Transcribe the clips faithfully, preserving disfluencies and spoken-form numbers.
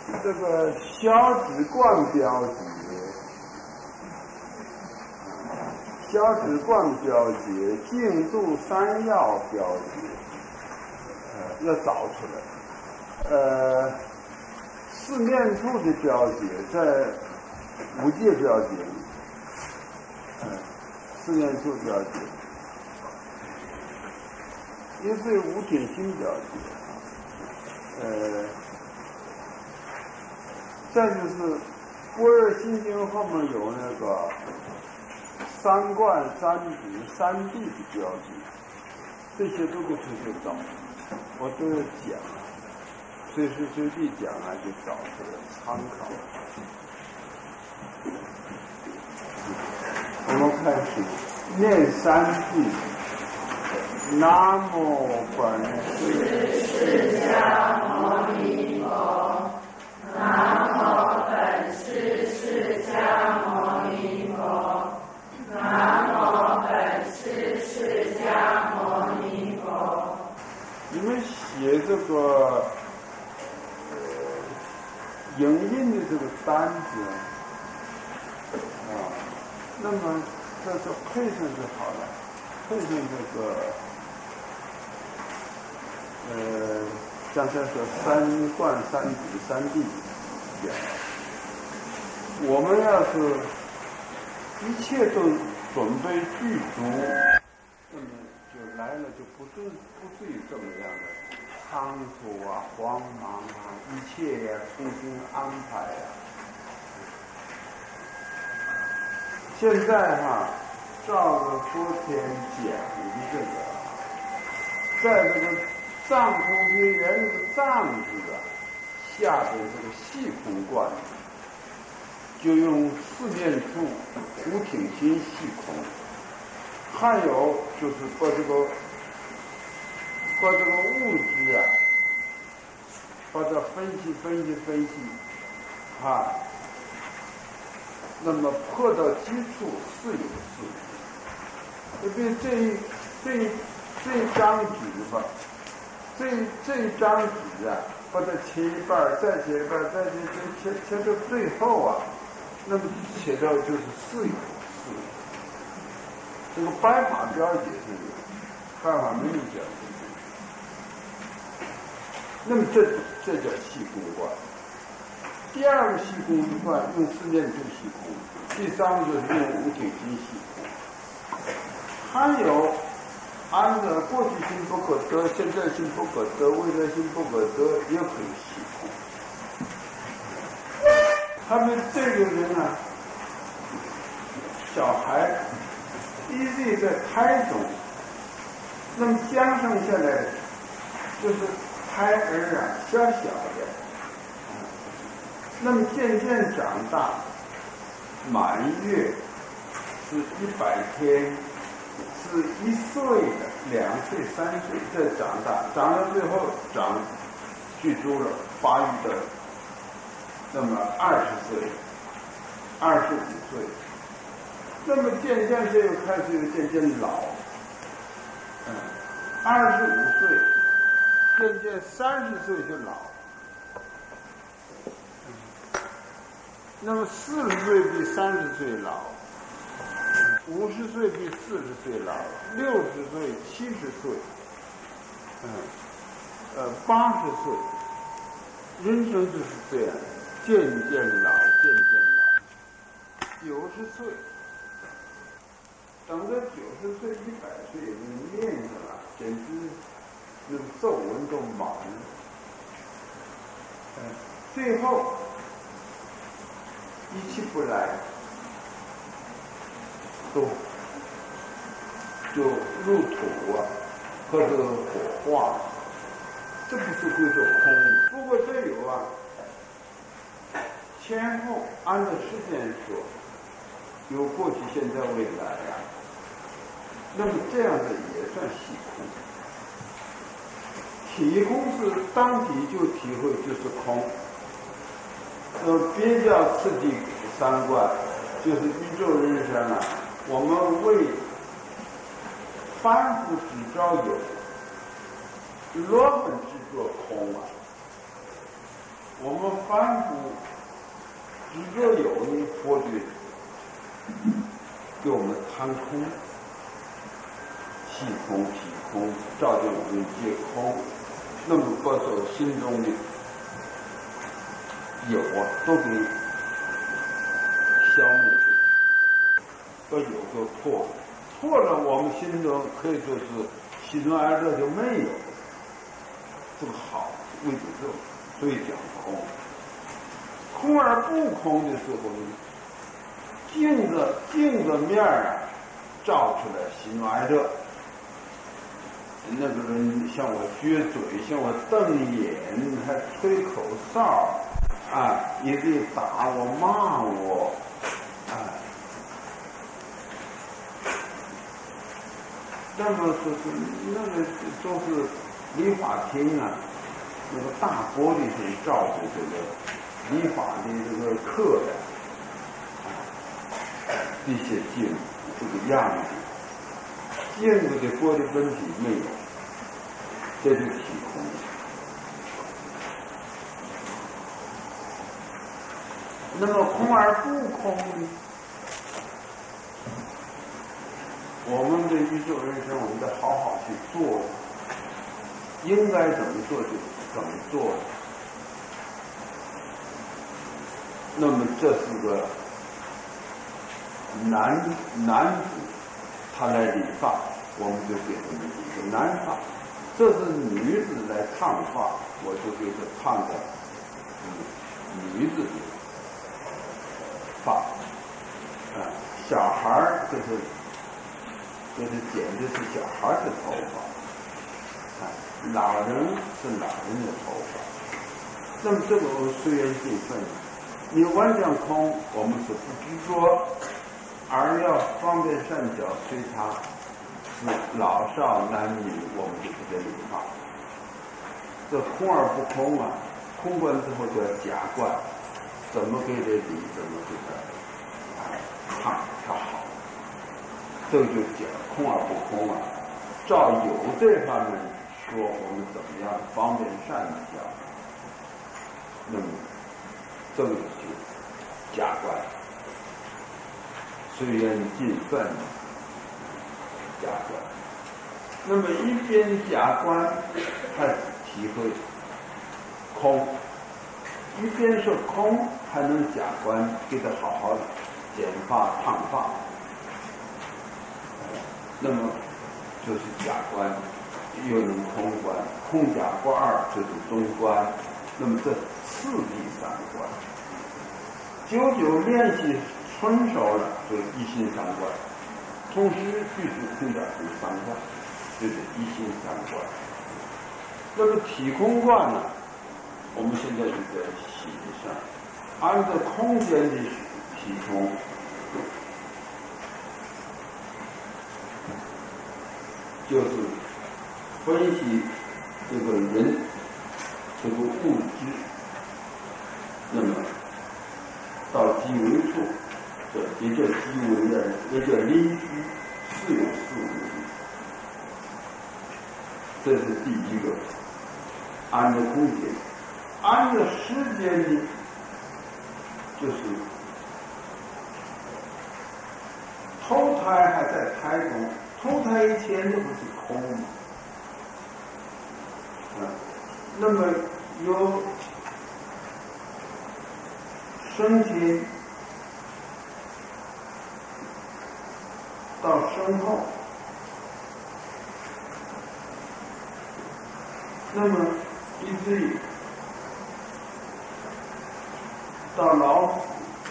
这个消止观标节，消止观标节，净度三要标节，呃，要找出来。呃，四念处的标节在无界标节里，呃，四念处标节，也是无挺心标节，呃。再就是《般若心经》后面有那个三观、三执、三谛的标记，这些都可以随找，我都要讲，随时随地讲啊，就找出来参考。我们开始念三谛：南无本师释迦牟尼佛。南无本师释迦牟尼佛，南无本师释迦牟尼佛。你们写这个呃影印的这个单子啊，那么这个配上就好了，配上这个呃，像这个三观、三谛、三谛。我们要是一切都准备具足，那么就来了就不至不至于这么样的仓促啊、慌忙啊，一切呀、啊、重新安排呀、啊。现在哈、啊，照着昨天讲的这个，在这个藏空天缘这个藏字啊。下边这个细空观，就用四念处无挺心细空，还有就是把这个把这个物质啊，把它分析分析分析啊，那么破到基础是有是，因为这一这一这一张纸吧，这这一张纸啊。把它切一半，再切一半，再切切切切到最后啊，那么切到就是四有四。这个白法标也是有，白法没有讲。那么这这叫细空观。第二个细空观用四念处细空，第三个就是用无挺心细空。还有。按照过去心不可得，现在心不可得，未来心不可得，也可以细空。他们这个人呢、啊，小孩一直在胎中，那么降生下来就是胎儿啊，小小的，那么渐渐长大，满月是一百天。是一岁的，两岁、三岁再长大，长到最后长具足了，发育的，那么二十岁、二十五岁，那么渐渐就开始又渐渐老，嗯，二十五岁，渐渐三十岁就老，嗯，那么四十岁比三十岁老。五十岁比四十岁老，六十岁、七十岁，嗯，呃，八十岁，人生就是这样，渐渐老，渐渐老。九十岁，等到九十岁、一百岁，你念上了，简直那个皱纹都满了。嗯，最后一起不来。都就入土啊，或者火化，这不是归作空。不过这有啊，前后按照时间说，有过去、现在、未来啊。那么这样的也算细空。体空是当体就体会就是空，呃，别叫次第三观，就是宇宙人生啊。我们为凡夫只招有，罗门只做空啊。 我们反复执着有的佛觉，给我们贪空、气空、体空，照见我们皆空，那么把所心中的有啊都给消灭掉，把有都破了，破了我们心中可以说是喜怒哀乐就没有了，这个好为主正，所以讲空。空而不空的时候呢，镜子镜子面啊照出来喜怒哀乐，那个人向我撅嘴，向我瞪眼，还吹口哨啊，也得打我骂我啊。那么说是那个都是理法厅啊，那个大玻璃上照着这个理法的这个客人啊，这些镜这个样子，镜子的玻璃本体没有，这就体空。那么空而不空呢？我们的宇宙人生，我们得好好去做，应该怎么做就怎么做。那么这是个男男子，他来理发，我们就给他们一个男发；这是女子来烫发，我就给他烫的嗯女子的发。啊，小孩儿就是就是剪的是小孩的头发，啊，老人是老人的头发。那么这个虽然尽分，你完全空，我们是不执着，而要方便善巧随他，是老少男女，我们就不得理发。这空而不空啊，空观之后叫假观，怎么给这理，怎么给他啊看他好。这就讲空而不空啊。照有这方面说，我们怎么样方便善巧，那么这个就假观，虽然尽分假观。那么一边假观，还体会空；一边是空，还能假观，给他好好剪发烫发。那么就是假观，又能空观，空假观二就是中观。那么这次第三观，久久练习纯熟了，就是一心三观。同时具足空假空三观，就是一心三观。那么体空观呢，我们现在就在写上，按照空间的体空。就是分析这个人这个物质，那么到基为处，这也叫基为人，也叫邻居，是有事物的。这是第一个，按照空间，按照时间呢，就是投胎还在胎中。投胎以前这不是空吗？啊，那么有升天到身后，那么以至于到老死，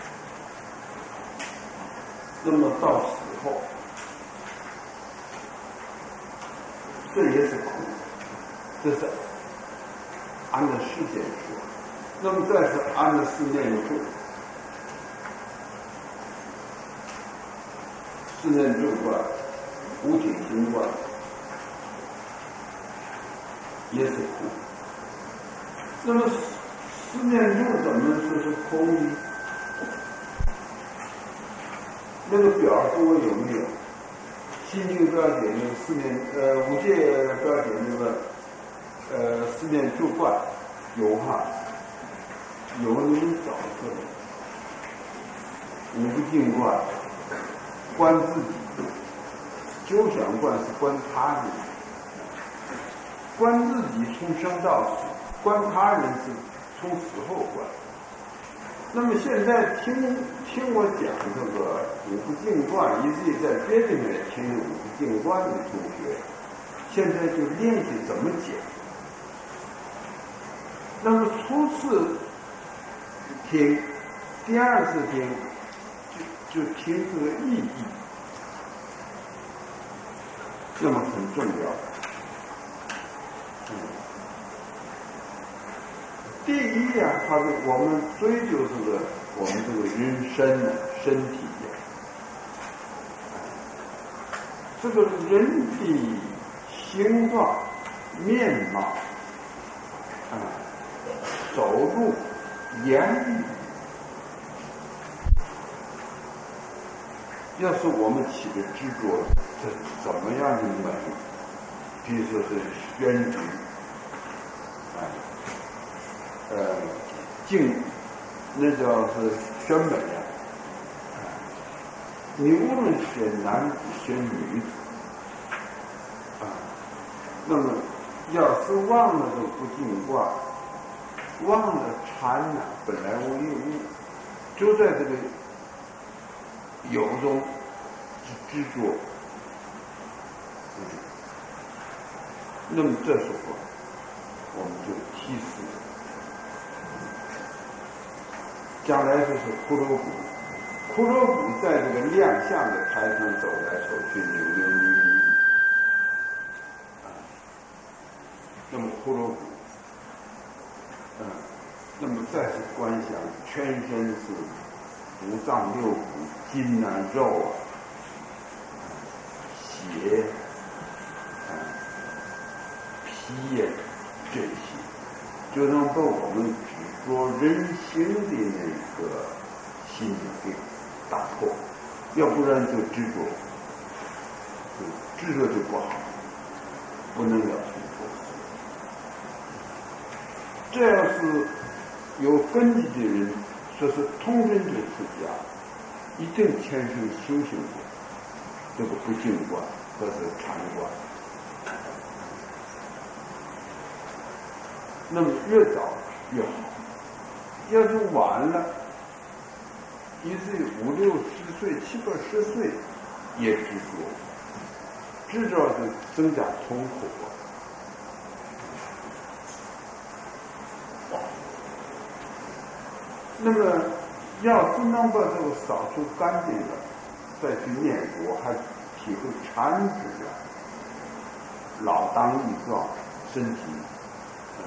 那么到死后。这也是空，这是按照时间说。那么再是按照四念住，四念住观、无体心观也是空。那么四念住怎么说是空呢？那个表说有没有？心经标解那个四念呃五戒标解那个呃四念住观有哈， 有那么早个五不净观，观自己，究想观是观他人，观自己从生到死，观他人是从死后观。那么现在听听我讲这个五不净观，以至于在别地方听五不净观的同学，现在就练习怎么讲。那么初次听，第二次听，就就听这个意义，那么很重要。嗯，第一呀、啊，他是我们追求这个我们这个人身的身体呀、啊，这个人的形状、面貌啊。走路、言语，要是我们起的执着，这怎么样的美？比如说是宣举，啊，呃，敬，那叫是选美啊。你无论选男子选女子，啊，那么要是忘了这不净观。忘了禅呐、啊，本来无一物，就在这个有中执着。嗯，那么这时候我们就提示，将来就是骷髅骨，骷髅骨在这个亮相的台上走来走去，扭扭捏捏。啊，那么骷髅骨。嗯，那么再是观想，全身是五脏六腑、筋啊、肉啊、血啊、皮呀、啊、这些，就能把我们执着人性的那个心理给打破，要不然就执着，执着就不好，不能要突破。这要是有根基的人，说是通真者出家，一定前生修行过这个不净观或者禅观。那么越早越好，要是晚了，以至于五六十岁、七八十岁也执着，执着就增加痛苦啊。那么，要是能把这个扫除干净了，再去念佛，还体会禅旨啊，老当益壮，身体嗯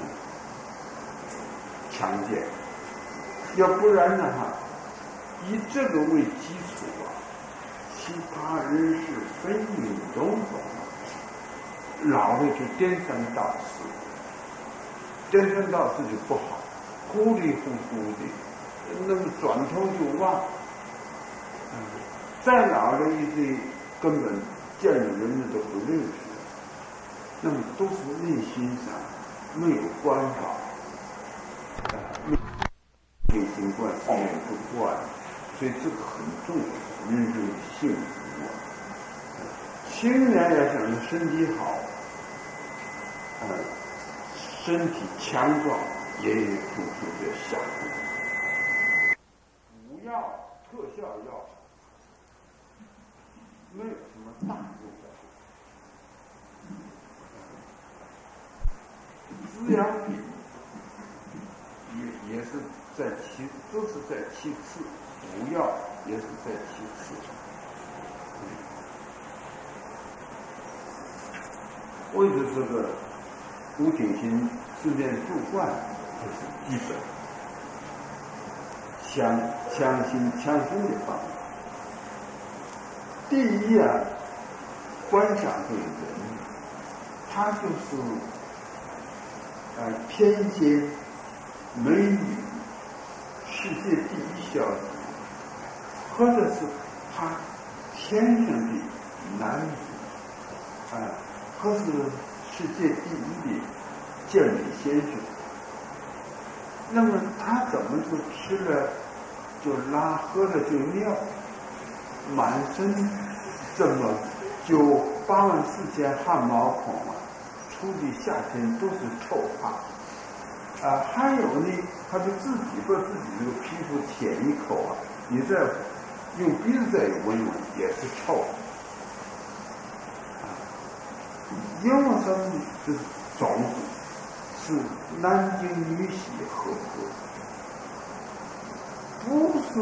强健。要不然的话，以这个为基础啊，其他人事纷纭种种，老的就颠三倒四，颠三倒四就不好，糊里糊涂的。那么转头就忘，嗯，再老了一堆根本见了人们都不认识，那么都是内心上没有关照，啊，内心观上面不观，所以这个很重要，人生的幸福啊。青年要想身体好，嗯，身体强壮，也有付出的下功。药特效药没有什么大用的，滋养品也也是在其都是在其次，补药也是在其次。为了这个无顶心四念住观，这是基本。强强心强身的方法。第一啊，观赏这个人，他就是呃偏见、美女、世界第一小姐，或者是他天生的男子，啊、呃，或是世界第一的健美先生。 那么他怎么就吃了就拉，喝了就尿，满身这么就八万四千汗毛孔啊，出的夏天都是臭汗啊。还有呢，他就自己把自己这个皮肤舔一口啊，你再用鼻子再闻闻也是臭啊。因为什么？就是种子是南京女婿合作，不是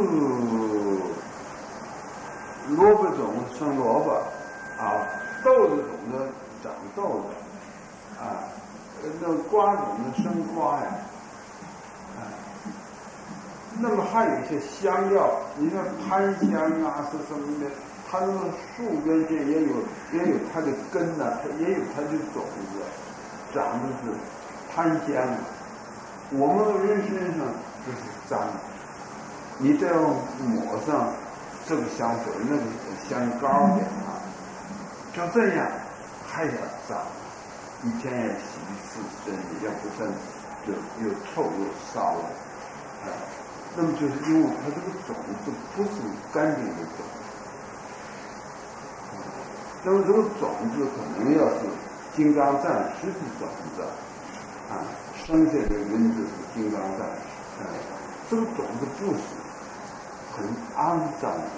萝卜种子生萝卜啊，豆子种子长豆子啊，那瓜种子生瓜呀，啊，那么还有一些香料，你看檀香啊是什么的，它那个树根间也有也有它的根呐、啊，它也有它的种子，长的是檀香。我们人身上就是脏，你再要抹上这个香水那个香膏的啊，就这样还要脏，一天也洗一次身，要不然就又臭又骚了啊。那么就是因为它这个种子不是干净的种子，那么这个种子可能要是金刚战士的种子啊，生下的人就是金刚战士，啊，这个种子不是很肮脏的。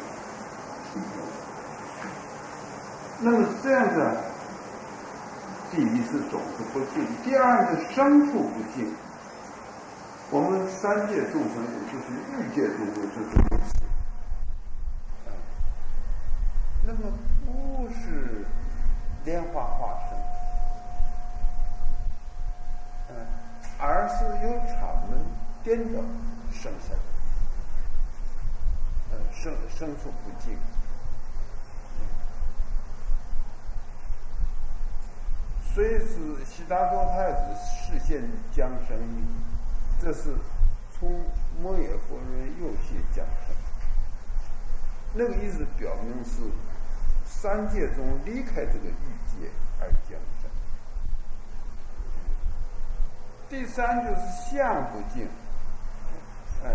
那么这样的，第一是种子不净，第二是生处不净。我们三界众生，也就是欲界众生，就是如此。那么不是莲花化身，嗯，而是由场门颠倒生下的，嗯，生生处不净。虽是悉达多太子示现降生，这是从摩耶夫人右胁降生。那个意思表明是三界中离开这个欲界而降生。第三就是相不净，哎，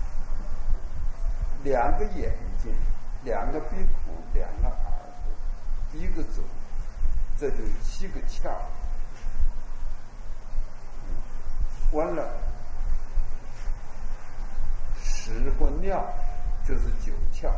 两个眼睛，两个鼻孔，两个耳朵，一个嘴，这就七个窍。完了，屎或尿就是九窍，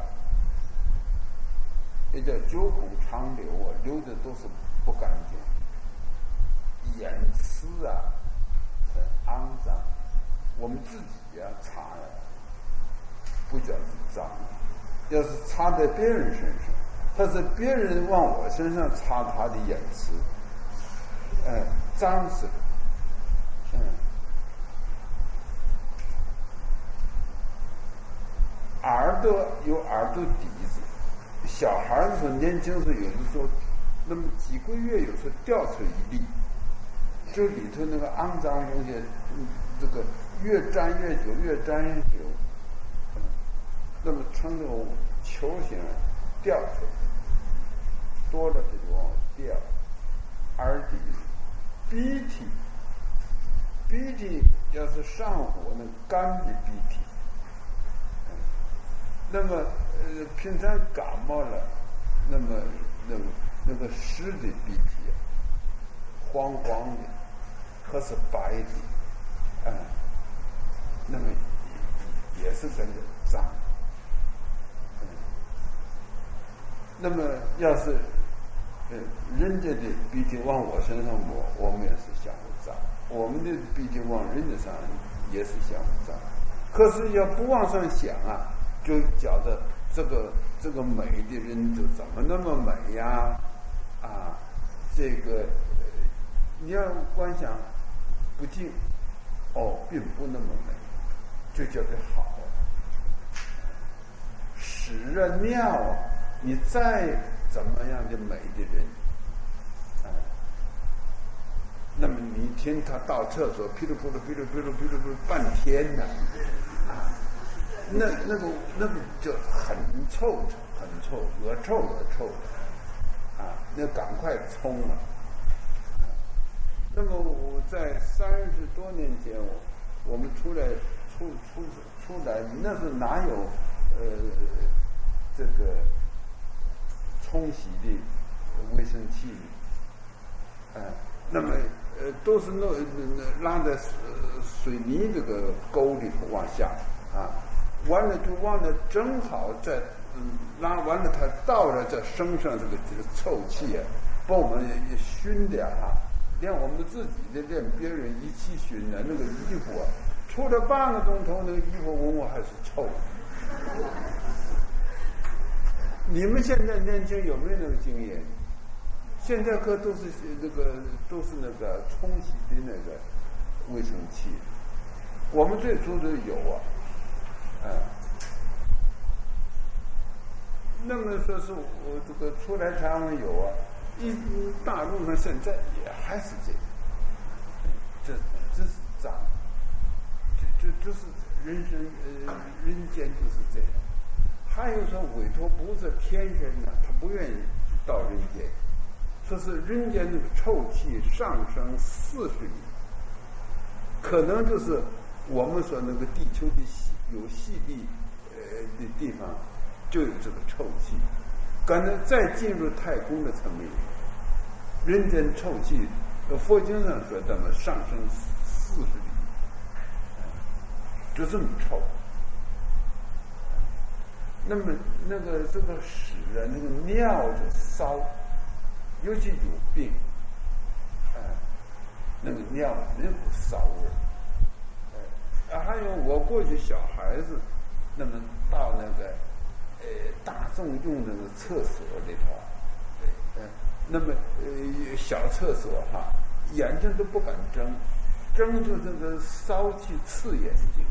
也叫九孔长流啊，流的都是不干净。眼刺啊很肮脏，我们自己呀、啊、擦呀，不叫是脏。要是擦在别人身上，他是别人往我身上擦他的眼刺，哎，脏死了，嗯。耳朵有耳朵底子，小孩儿的时候年轻时候有的时候，那么几个月有时候掉出一粒，这里头那个肮脏东西，这个越粘越久，越粘越久，嗯，那么成这种球形掉出来，多了它就往外掉。耳底子，鼻涕，鼻涕要是上火那干的鼻涕。那么，呃，平常感冒了，那么那个那个湿的鼻涕，黄黄的，可是白的，嗯，那么也是跟着脏。嗯，那么要是，呃，人家的鼻涕往我身上抹，我们也是相互脏；我们的鼻涕往人家上也是相互脏。可是要不往上想啊，就觉得这个这个美的人就怎么那么美呀？啊，这个、呃、你要观想不净，哦，并不那么美，就觉得好。屎啊尿啊，你再怎么样的美的人，啊，那么你听他到厕所噼里啪啦噼里啪啦噼里啪啦半天呢，啊。那那个那个就很臭很臭，恶臭恶臭的，啊，那赶快冲啊！那么我在三十多年前，我我们出来出出出来，那是哪有呃这个冲洗的卫生器呢？啊、呃，那么呃都是弄拉在水泥这个沟里头往下啊，完了就忘了正好在嗯拉完了，它到了这身上这个这个臭气啊，把我们也熏的啊，连我们自己的，连别人一起熏的那个衣服啊，出了半个钟头，那个衣服闻我还是臭的。你们现在年轻有没有那个经验？现在可都是那个都是那个冲洗的那个卫生器，我们最初都有啊，啊。那么说是我这个出来常有啊，一大陆上现在也还是这样，这这是脏，这这就是人生呃人间就是这样。还有说委托菩萨天神呢，他不愿意到人间，说是人间那个臭气上升四十里，可能就是我们说那个地球的细有细粒呃的地方就有这个臭气，刚才再进入太空的层面，人间臭气，佛经上说的嘛，上升四十里，就这么臭。那么那个这个屎啊，那个尿就骚，尤其有病，啊、呃，那个尿那股骚味儿，啊，还有我过去小孩子，那么到那个呃大众用的那个厕所里头，呃，那么呃小厕所哈，眼睛都不敢睁，睁就这个骚气刺眼睛。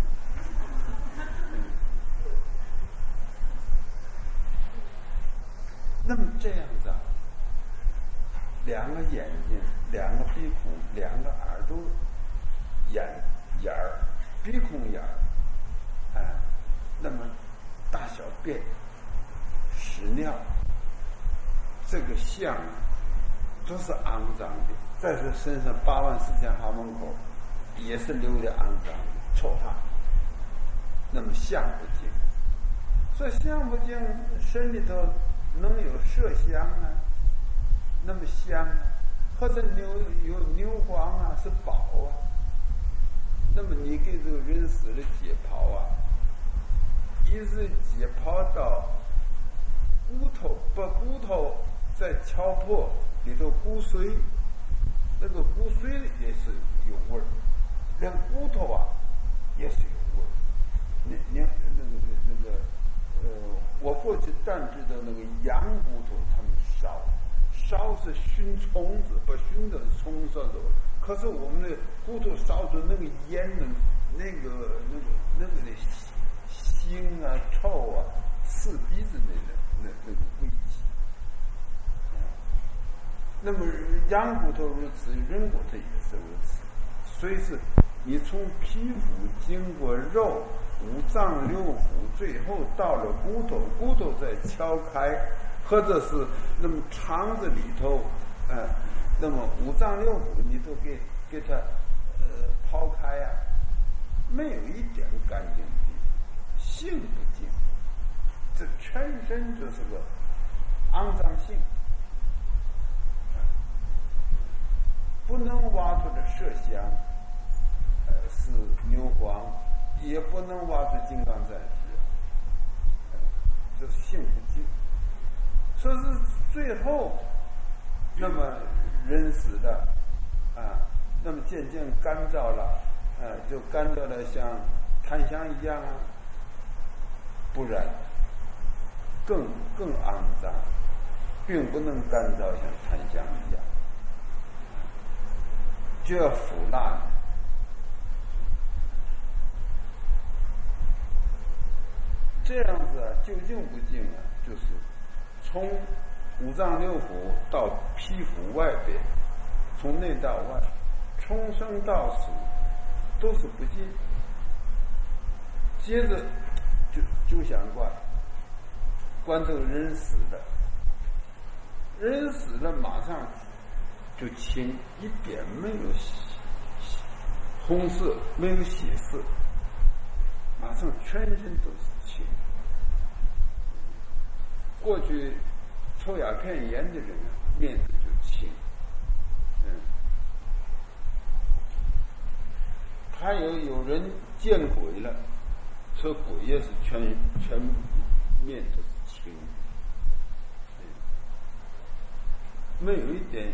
那么这样子啊，两个眼睛、两个鼻孔、两个耳朵、眼眼儿、鼻孔眼儿，啊、呃，那么大小便、屎尿，这个相都是肮脏的。在这身上八万四千毫门口，也是流的肮脏的臭汗。那么相不净，所以相不净，身里头能有麝香啊，那么香啊，或者牛有牛黄啊，是宝啊。那么你给这个人死了解剖啊，一直解剖到骨头，把骨头再敲破，里头骨髓，那个骨髓也是有味儿，连骨头啊也是有味儿。你你那个那个呃，我过去但知道那个羊骨头他们烧，烧是熏虫子，把熏的虫烧走。可是我们的骨头烧出那个烟呢，那个那个那个的腥啊、臭啊、刺鼻子那个那那个味气。嗯，那么羊骨头如此，人骨头也是如此。所以是你从皮肤经过肉、五脏六腑，最后到了骨头，骨头再敲开，或者是那么肠子里头，呃，那么五脏六腑你都给给它呃抛开啊，没有一点干净的，性不净，这全身就是个肮脏性，不能挖出的麝香，呃，是牛黄，也不能挖出金刚钻石，呃，这是性不净。说是最后，那么人死了啊，那么渐渐干燥了，啊，就干燥的像檀香一样啊，不然更更肮脏，并不能干燥像檀香一样，就要腐烂。这样子啊，究竟不净啊，就是从五脏六腑到皮肤外边，从内到外，从生到死都是不净。接着就就想观，观这个人死了，人死了马上就清，一点没有红色，没有血色，马上全身都是青。过去抽鸦片烟的人啊，面子就青。嗯，还有有人见鬼了，说鬼也是全全面都是青。没有一点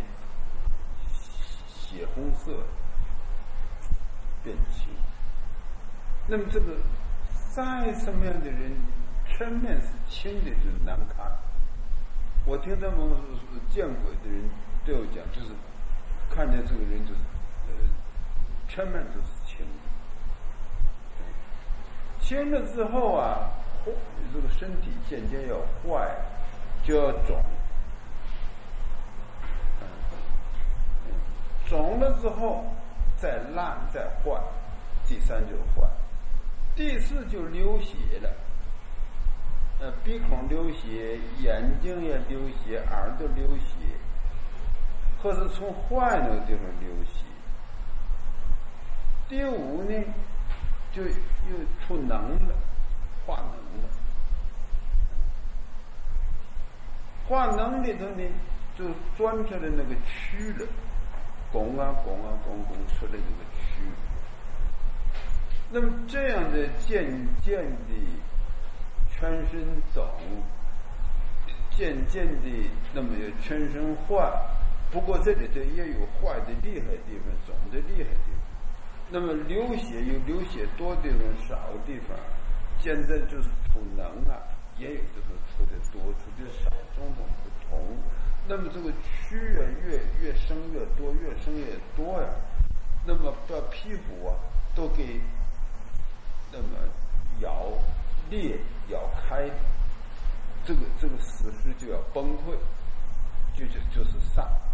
血红色变青。那么这个再什么样的人全面是青的就难看。我听他们见鬼的人对我讲，就是看见这个人就是呃全面都是青的。青了之后啊，这个身体渐渐要坏，就要肿。肿了之后再烂再坏，第三就坏，第四就流血了。呃，鼻孔流血，眼睛也流血，耳朵流血，或是从坏那个地方流血。第五呢，就又出脓了，化脓了。化脓里头呢，就钻出来那个蛆了。拱啊拱啊拱拱出来一个蛆，那么这样的渐渐的全身肿，渐渐的那么有全身坏，不过这里头也有坏的厉害的地方，肿的厉害的地方。那么流血有流血多的地方，少的地方，现在就是出脓啊，也有的时候出的多，出的少，种种不同。那么这个蛆啊，越越生越多，越生越多呀、啊。那么把皮肤啊都给那么咬裂、咬开，这个这个死尸就要崩溃，就就就是丧。